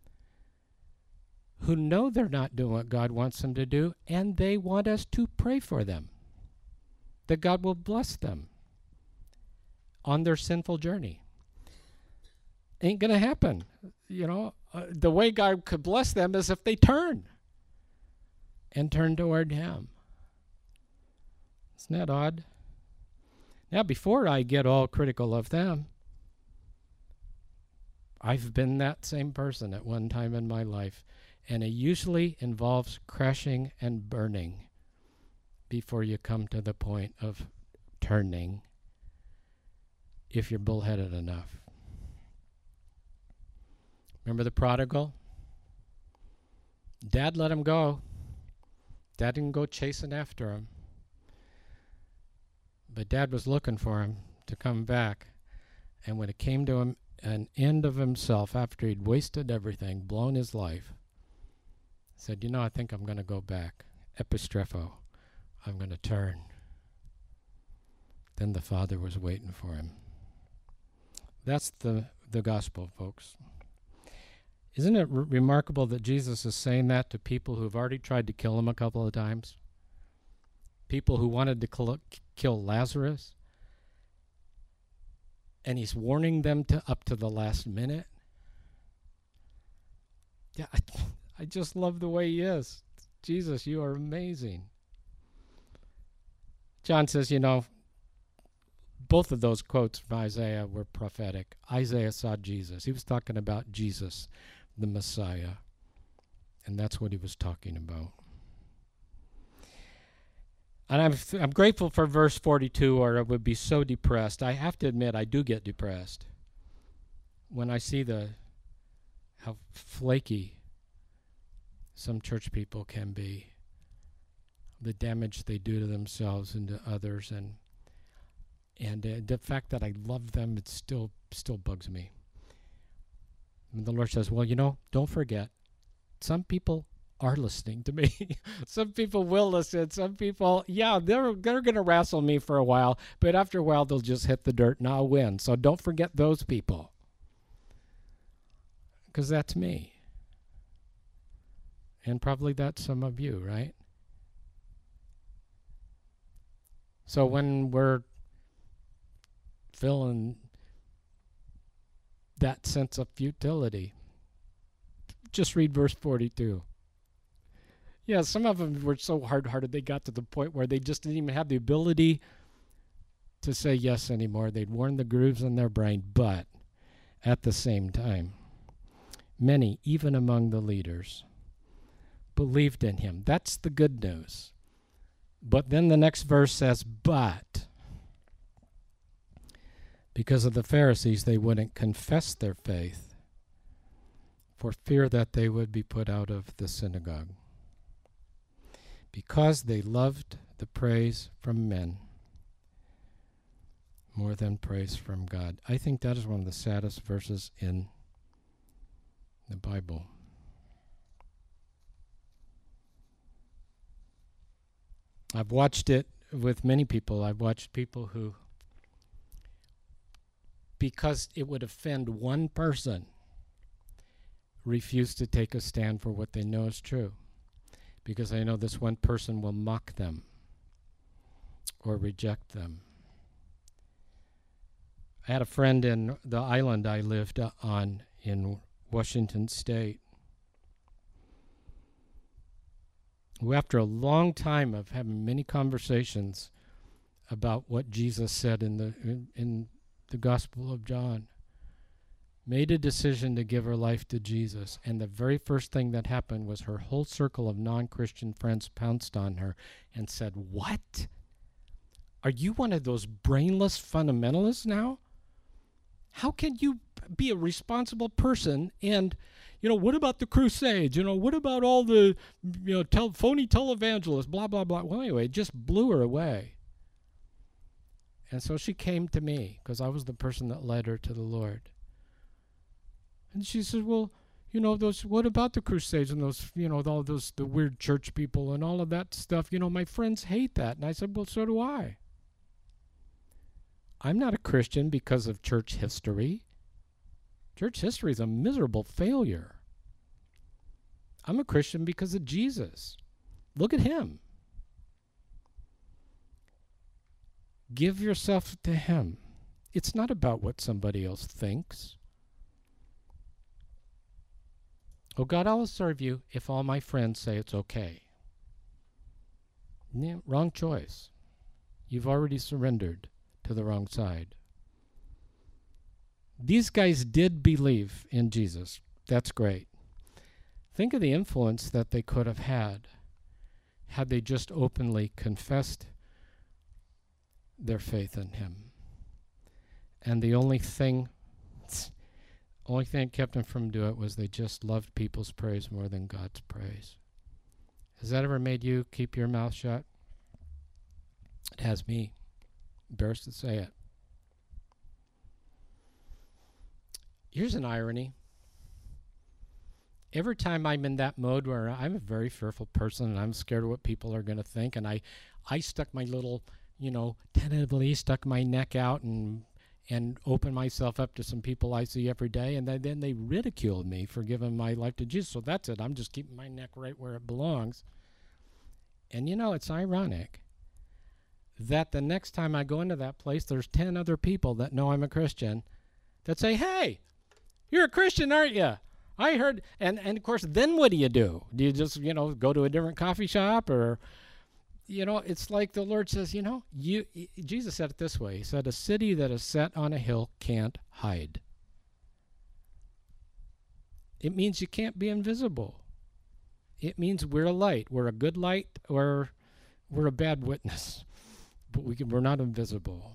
who know they're not doing what God wants them to do, and they want us to pray for them, that God will bless them on their sinful journey. Ain't going to happen. You know, uh, the way God could bless them is if they turn and turn toward him. Isn't that odd? Now, before I get all critical of them, I've been that same person at one time in my life, and it usually involves crashing and burning before you come to the point of turning, if you're bullheaded enough. Remember the prodigal? Dad let him go. Dad didn't go chasing after him. But Dad was looking for him to come back. And when it came to him, an end of himself, after he'd wasted everything, blown his life, said, you know, I think I'm going to go back. Epistrepho. I'm going to turn. Then the Father was waiting for him. That's the, the gospel, folks. Isn't it r- remarkable that Jesus is saying that to people who've already tried to kill him a couple of times? People who wanted to cl- kill Lazarus? And he's warning them to up to the last minute. Yeah, I, I just love the way he is. Jesus, you are amazing. John says, you know, both of those quotes from Isaiah were prophetic. Isaiah saw Jesus. He was talking about Jesus, the Messiah. And that's what he was talking about. And I'm th- I'm grateful for verse forty-two, or I would be so depressed. I have to admit, I do get depressed when I see the how flaky some church people can be, the damage they do to themselves and to others, and and uh, the fact that I love them, it still still bugs me. And the Lord says, well, you know, don't forget, some people are listening to me. Some people will listen. Some people, yeah, they're, they're going to wrestle me for a while, but after a while, they'll just hit the dirt and I'll win. So don't forget those people, because that's me. And probably that's some of you, right? So when we're feeling that sense of futility, just read verse forty-two. Yeah, some of them were so hard-hearted they got to the point where they just didn't even have the ability to say yes anymore. They'd worn the grooves in their brain, but at the same time, many, even among the leaders, believed in him. That's the good news. But then the next verse says, but because of the Pharisees, they wouldn't confess their faith for fear that they would be put out of the synagogue. Because they loved the praise from men more than praise from God. I think that is one of the saddest verses in the Bible. I've watched it with many people. I've watched people who, because it would offend one person, refuse to take a stand for what they know is true. Because I know this one person will mock them or reject them. I had a friend in the island I lived on in Washington State, who after a long time of having many conversations about what Jesus said in the in, in the Gospel of John, made a decision to give her life to Jesus. And the very first thing that happened was her whole circle of non-Christian friends pounced on her and said, "What? Are you one of those brainless fundamentalists now? How can you be a responsible person? And, you know, what about the Crusades? You know, what about all the, you know, tel- phony televangelists, blah, blah, blah." Well, anyway, it just blew her away. And so she came to me because I was the person that led her to the Lord. And she said, "Well, you know, those, what about the Crusades and those, you know, all those, the weird church people and all of that stuff? You know, my friends hate that." And I said, "Well, so do I. I'm not a Christian because of church history. Church history is a miserable failure. I'm a Christian because of Jesus. Look at him. Give yourself to him. It's not about what somebody else thinks. Oh, God, I'll serve you if all my friends say it's okay." Yeah, wrong choice. You've already surrendered to the wrong side. These guys did believe in Jesus. That's great. Think of the influence that they could have had had they just openly confessed their faith in him. And the only thing only thing that kept them from doing it was they just loved people's praise more than God's praise. Has that ever made you keep your mouth shut? It has me. Embarrassed to say it. Here's an irony. Every time I'm in that mode where I'm a very fearful person and I'm scared of what people are going to think, and I, I stuck my little, you know, tentatively stuck my neck out and and opened myself up to some people I see every day, and then they ridiculed me for giving my life to Jesus. So that's it. I'm just keeping my neck right where it belongs. And you know, it's ironic that the next time I go into that place, there's ten other people that know I'm a Christian that say, "Hey, you're a Christian, aren't you? I heard," and, and of course, then what do you do? Do you just, you know, go to a different coffee shop? Or, you know, it's like the Lord says, you know, you, Jesus said it this way. He said, "A city that is set on a hill can't hide." It means you can't be invisible. It means we're a light. We're a good light, or we're a bad witness. But we can, we're not invisible.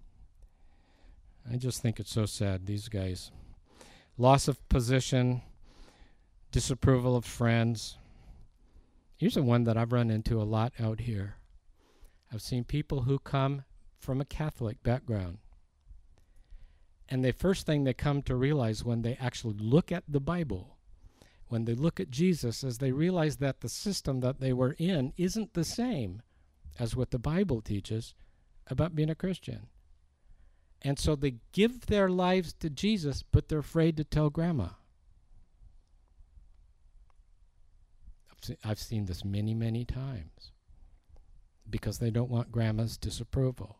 I just think it's so sad, these guys. Loss of position, disapproval of friends. Here's a one that I've run into a lot out here. I've seen people who come from a Catholic background, and the first thing they come to realize when they actually look at the Bible, when they look at Jesus, as they realize that the system that they were in isn't the same as what the Bible teaches about being a Christian. And so they give their lives to Jesus, but they're afraid to tell grandma. I've, se- I've seen this many, many times because they don't want grandma's disapproval.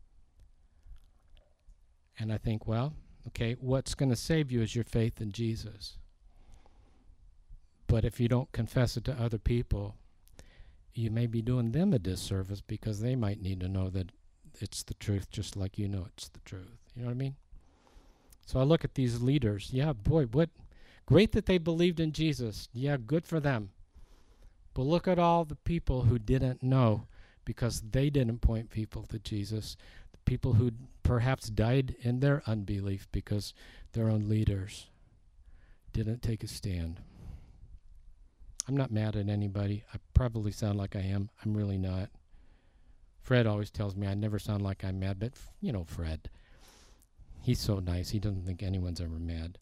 And I think, well, okay, what's going to save you is your faith in Jesus. But if you don't confess it to other people, you may be doing them a disservice because they might need to know that it's the truth just like you know it's the truth. You know what I mean? So I look at these leaders. Yeah, boy, what great that they believed in Jesus. Yeah, good for them. But look at all the people who didn't know because they didn't point people to Jesus. The people who perhaps died in their unbelief because their own leaders didn't take a stand. I'm not mad at anybody. I probably sound like I am. I'm really not. Fred always tells me I never sound like I'm mad, but, f- you know, Fred. He's so nice. He doesn't think anyone's ever mad.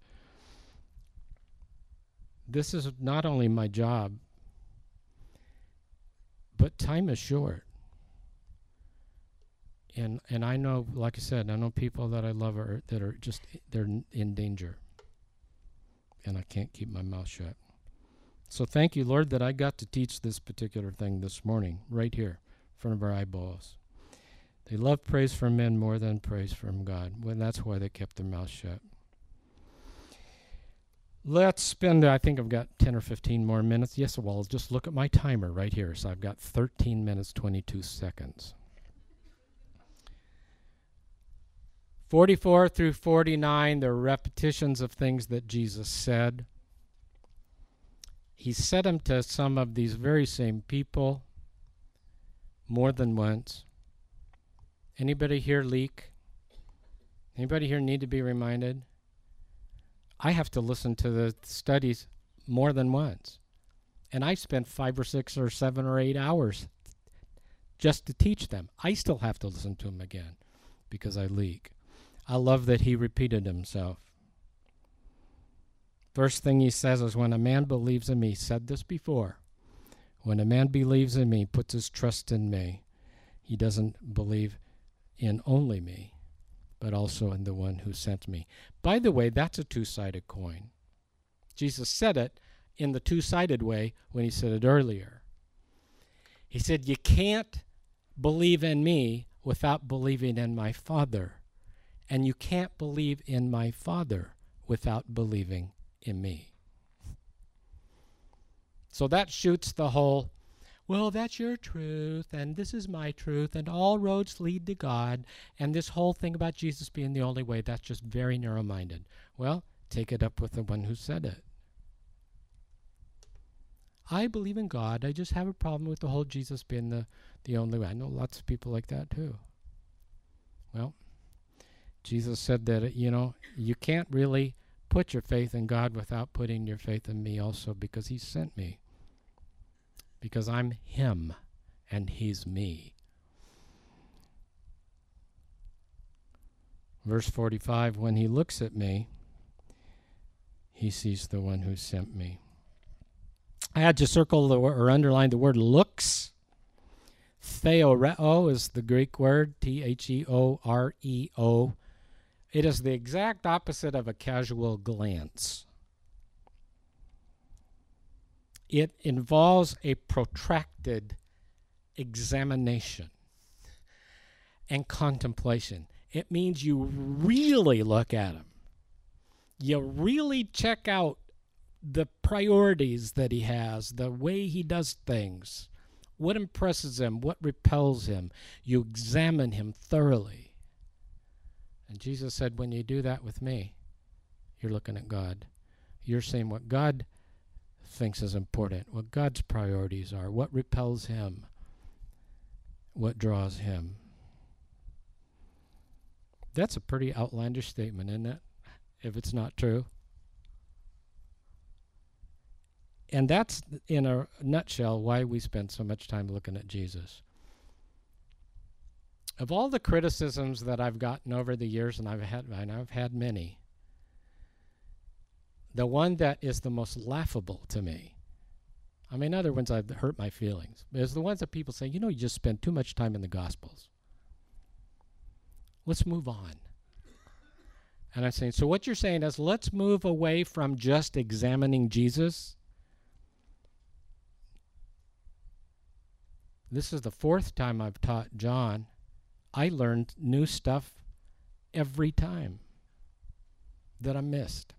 This is not only my job, but time is short. And and I know, like I said, I know people that I love are that are just, they're n- in danger. And I can't keep my mouth shut. So thank you, Lord, that I got to teach this particular thing this morning, right here, in front of our eyeballs. They love praise from men more than praise from God. Well, that's why they kept their mouth shut. Let's spend, I think I've got ten or fifteen more minutes. Yes, well, just look at my timer right here. So I've got thirteen minutes, twenty-two seconds. forty-four through forty-nine, there are repetitions of things that Jesus said. He said them to some of these very same people more than once. Anybody here leak? Anybody here need to be reminded? I have to listen to the studies more than once. And I spent five or six or seven or eight hours just to teach them. I still have to listen to them again because I leak. I love that he repeated himself. First thing he says is, when a man believes in me, he said this before, when a man believes in me, puts his trust in me, he doesn't believe in only me, but also in the one who sent me. By the way, that's a two-sided coin. Jesus said it in the two-sided way when he said it earlier. He said, you can't believe in me without believing in my Father, and you can't believe in my Father without believing in me. So that shoots the whole, well, that's your truth, and this is my truth, and all roads lead to God, and this whole thing about Jesus being the only way, that's just very narrow-minded. Well, take it up with the one who said it. I believe in God. I just have a problem with the whole Jesus being the, the only way. I know lots of people like that too. Well, Jesus said that, you know, you can't really put your faith in God without putting your faith in me also, because he sent me. Because I'm him and he's me. Verse forty-five, when he looks at me, he sees the one who sent me. I had to circle the, or underline the word looks. Theoreo is the Greek word, T H E O R E O. It is the exact opposite of a casual glance. It involves a protracted examination and contemplation. It means you really look at him. You really check out the priorities that he has, the way he does things, what impresses him, what repels him. You examine him thoroughly. And Jesus said, when you do that with me, you're looking at God. You're saying what God thinks is important, what God's priorities are, what repels him, what draws him. That's a pretty outlandish statement, isn't it? If it's not true. And that's, in a nutshell, why we spend so much time looking at Jesus. Of all the criticisms that I've gotten over the years, and I've had, and I've had many, The one that is the most laughable to me, I mean, other ones I've hurt my feelings, but it's the ones that people say, you know, you just spend too much time in the Gospels. Let's move on. And I'm saying, so what you're saying is, let's move away from just examining Jesus. This is the fourth time I've taught John. I learned new stuff every time that I missed.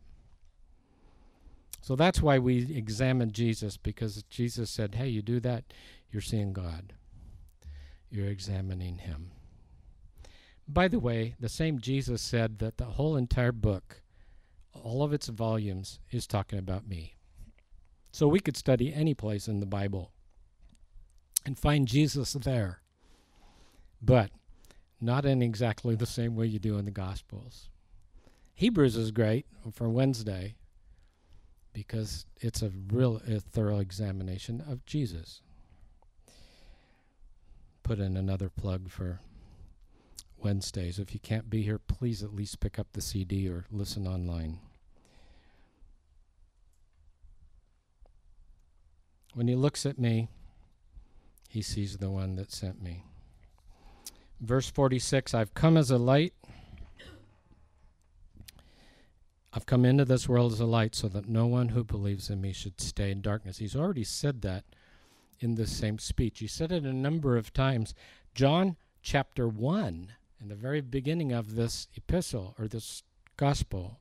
So that's why we examine Jesus, because Jesus said, hey, you do that, you're seeing God. You're examining him. By the way, the same Jesus said that the whole entire book, all of its volumes, is talking about me. So we could study any place in the Bible and find Jesus there, but not in exactly the same way you do in the Gospels. Hebrews is great for Wednesday because it's a real a thorough examination of Jesus. Put in another plug for Wednesdays. If you can't be here, please at least pick up the C D or listen online. When he looks at me, he sees the one that sent me. Verse forty-six, I've come as a light. I've come into this world as a light so that no one who believes in me should stay in darkness. He's already said that in this same speech. He said it a number of times. John chapter one, in the very beginning of this epistle or this gospel,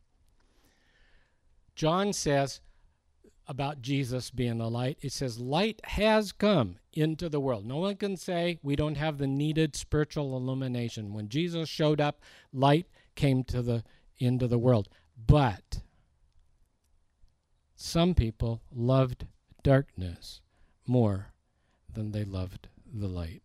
John says about Jesus being the light, it says, light has come into the world. No one can say we don't have the needed spiritual illumination. When Jesus showed up, light came to the into the world. But some people loved darkness more than they loved the light.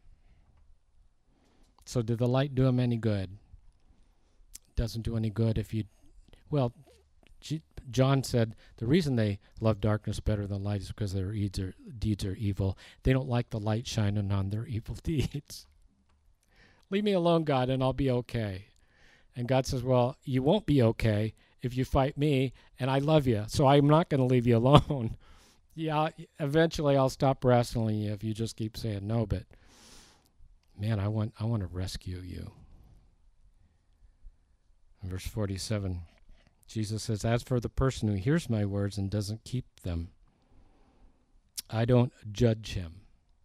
So did the light do them any good? Doesn't do any good if you, well, G- John said the reason they love darkness better than light is because their deeds are, deeds are evil. They don't like the light shining on their evil deeds. Leave me alone, God, and I'll be okay. And God says, well, you won't be okay if you fight me, and I love you, so I'm not going to leave you alone. Yeah, eventually I'll stop wrestling you if you just keep saying no, but man, I want I want to rescue you. In verse forty-seven, Jesus says, as for the person who hears my words and doesn't keep them, I don't judge him,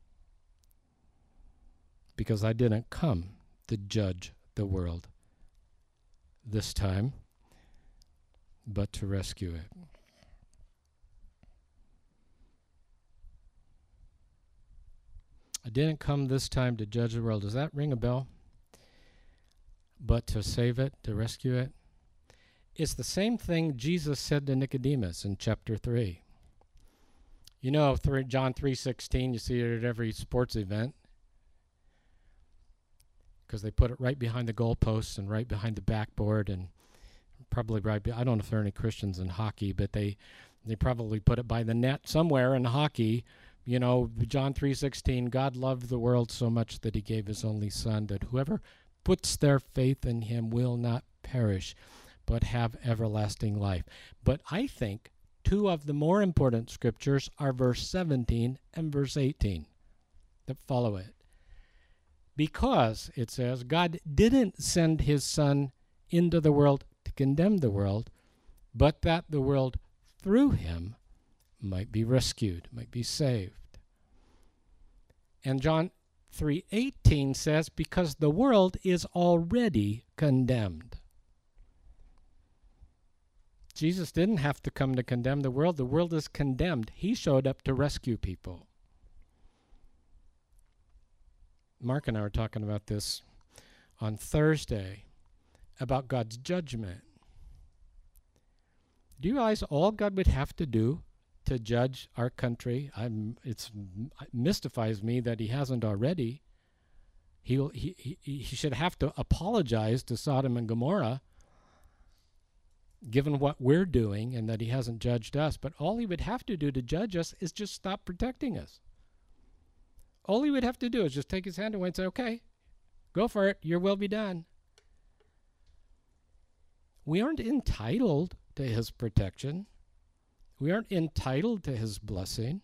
because I didn't come to judge the world this time, but to rescue it. I didn't come this time to judge the world. Does that ring a bell? But to save it, to rescue it. It's the same thing Jesus said to Nicodemus in chapter three. You know, John three sixteen, you see it at every sports event, because they put it right behind the goalposts and right behind the backboard, and probably right be- I don't know if there are any Christians in hockey, but they they probably put it by the net somewhere in hockey. You know, John three sixteen, God loved the world so much that he gave his only son, that whoever puts their faith in him will not perish, but have everlasting life. But I think two of the more important scriptures are verse seventeen and verse eighteen that follow it. Because, it says, God didn't send his son into the world to condemn the world, but that the world through him might be rescued, might be saved. And John three eighteen says, because the world is already condemned. Jesus didn't have to come to condemn the world. The world is condemned. He showed up to rescue people. Mark and I were talking about this on Thursday, about God's judgment. Do you realize all God would have to do to judge our country? I'm, it's, it mystifies me that he hasn't already. He'll, he, he, he should have to apologize to Sodom and Gomorrah, given what we're doing, and that he hasn't judged us. But all he would have to do to judge us is just stop protecting us. All he would have to do is just take his hand away and say, okay, go for it. Your will be done. We aren't entitled to his protection. We aren't entitled to his blessing.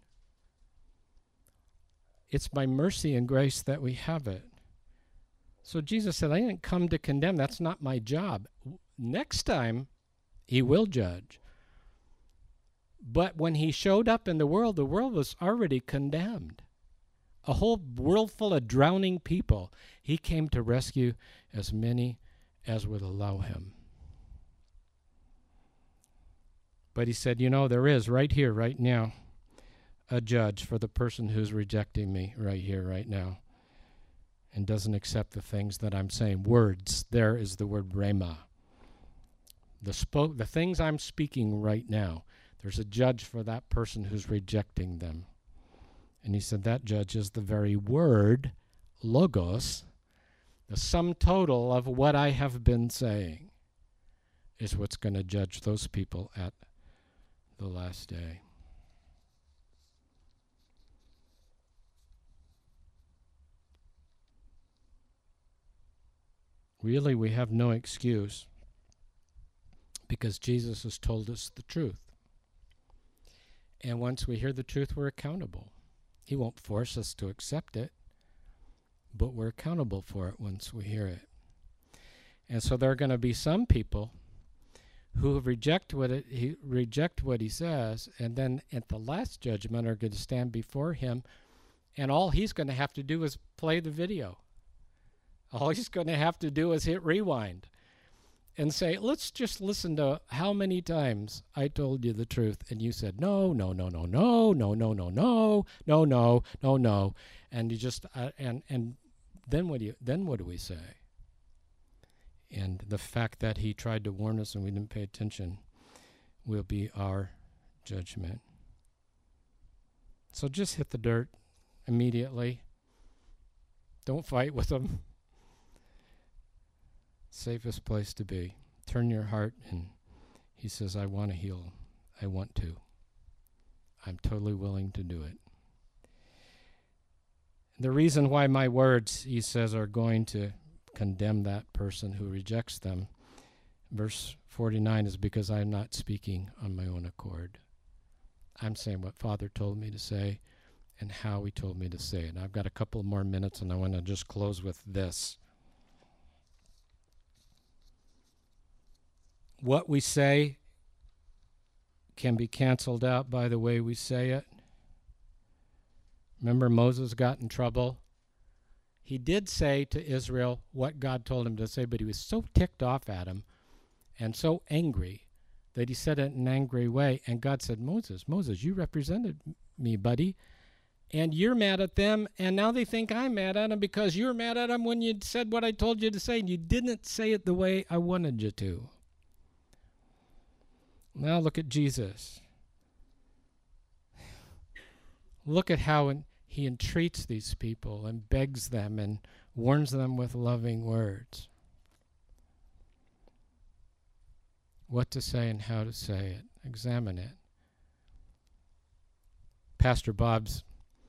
It's by mercy and grace that we have it. So Jesus said, I didn't come to condemn. That's not my job. Next time, he will judge. But when he showed up in the world, the world was already condemned. A whole world full of drowning people. He came to rescue as many as would allow him. But he said, you know, there is right here, right now, a judge for the person who's rejecting me right here, right now, and doesn't accept the things that I'm saying. Words, there is the word rhema. The, spo- the things I'm speaking right now, there's a judge for that person who's rejecting them. And he said that judge is the very word, logos, the sum total of what I have been saying is what's going to judge those people at the last day. Really, we have no excuse because Jesus has told us the truth. And once we hear the truth, we're accountable. He won't force us to accept it, but we're accountable for it once we hear it. And so there are going to be some people who reject what it, he reject what he says, and then at the last judgment are going to stand before him, and all he's going to have to do is play the video. All he's going to have to do is hit rewind and say, let's just listen to how many times I told you the truth, and you said, no, no, no, no, no, no, no, no, no, no, no, no, no, and you just, uh, and and then what do you, then what do we say? And the fact that he tried to warn us and we didn't pay attention will be our judgment. So just hit the dirt immediately. Don't fight with them. Safest place to be. Turn your heart, and he says, I want to heal. I want to. I'm totally willing to do it. The reason why my words, he says, are going to condemn that person who rejects them, verse forty-nine, is because I'm not speaking on my own accord. I'm saying what Father told me to say and how he told me to say it. And I've got a couple more minutes, and I want to just close with this. What we say can be canceled out by the way we say it. Remember, Moses got in trouble. He did say to Israel what God told him to say, but he was so ticked off at him and so angry that he said it in an angry way. And God said, Moses, Moses, you represented me, buddy, and you're mad at them, and now they think I'm mad at them because you're mad at them when you said what I told you to say, and you didn't say it the way I wanted you to. Now look at Jesus. Look at how in, he entreats these people and begs them and warns them with loving words. What to say and how to say it. Examine it. Pastor Bob's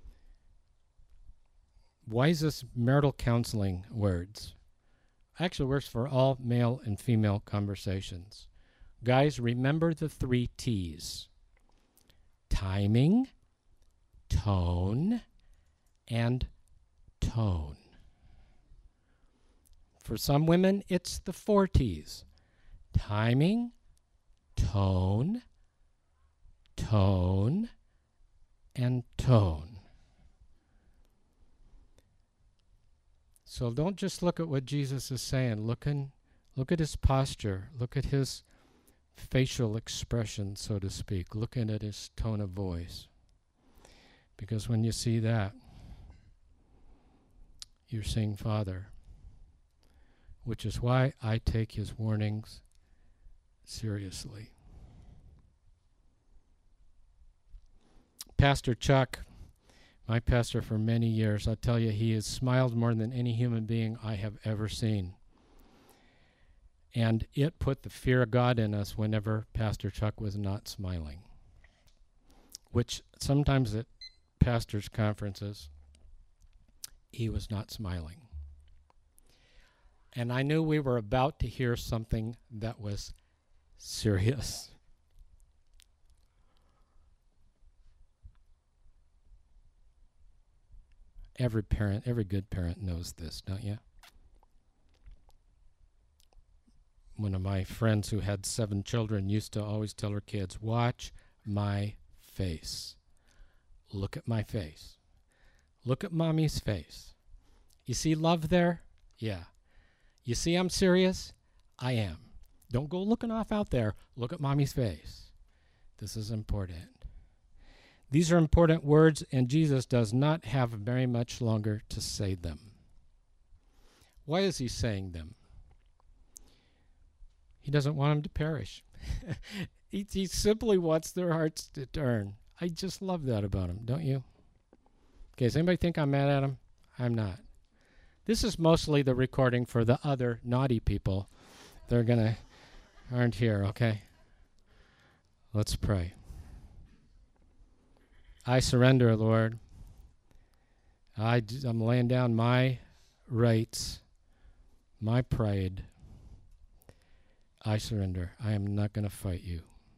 wisest marital counseling words actually works for all male and female conversations. Guys, remember the three T's. Timing, tone, and tone. For some women, it's the four T's. Timing, tone, tone, and tone. So don't just look at what Jesus is saying. Look, in, look at his posture. Look at his facial expression, so to speak, looking at his tone of voice. Because when you see that, you're seeing Father, which is why I take his warnings seriously. Pastor Chuck, my pastor for many years, I tell you, he has smiled more than any human being I have ever seen. And it put the fear of God in us whenever Pastor Chuck was not smiling, which sometimes at pastors' conferences, he was not smiling. And I knew we were about to hear something that was serious. Every parent, every good parent knows this, don't you? One of my friends who had seven children used to always tell her kids, watch my face. Look at my face. Look at mommy's face. You see love there? Yeah. You see I'm serious? I am. Don't go looking off out there. Look at mommy's face. This is important. These are important words, and Jesus does not have very much longer to say them. Why is he saying them? He doesn't want them to perish. he, he simply wants their hearts to turn. I just love that about him, don't you? Okay, does anybody think I'm mad at him? I'm not. This is mostly the recording for the other naughty people. They're gonna aren't here, okay? Let's pray. I surrender, Lord. I d- I'm laying down my rights, my pride. I surrender. I am not going to fight you.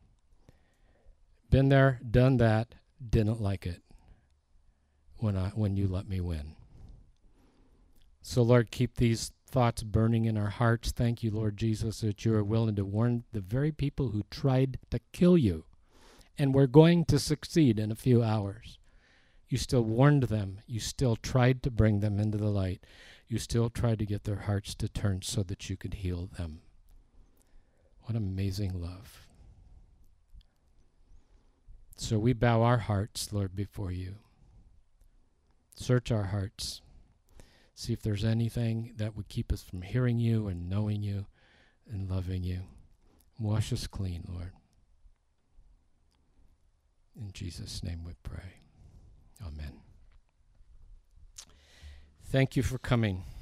Been there, done that, didn't like it when I when you let me win. So, Lord, keep these thoughts burning in our hearts. Thank you, Lord Jesus, that you are willing to warn the very people who tried to kill you. And we're going to succeed in a few hours. You still warned them. You still tried to bring them into the light. You still tried to get their hearts to turn so that you could heal them. What amazing love. So we bow our hearts, Lord, before you. Search our hearts. See if there's anything that would keep us from hearing you and knowing you and loving you. Wash us clean, Lord. In Jesus' name we pray. Amen. Thank you for coming.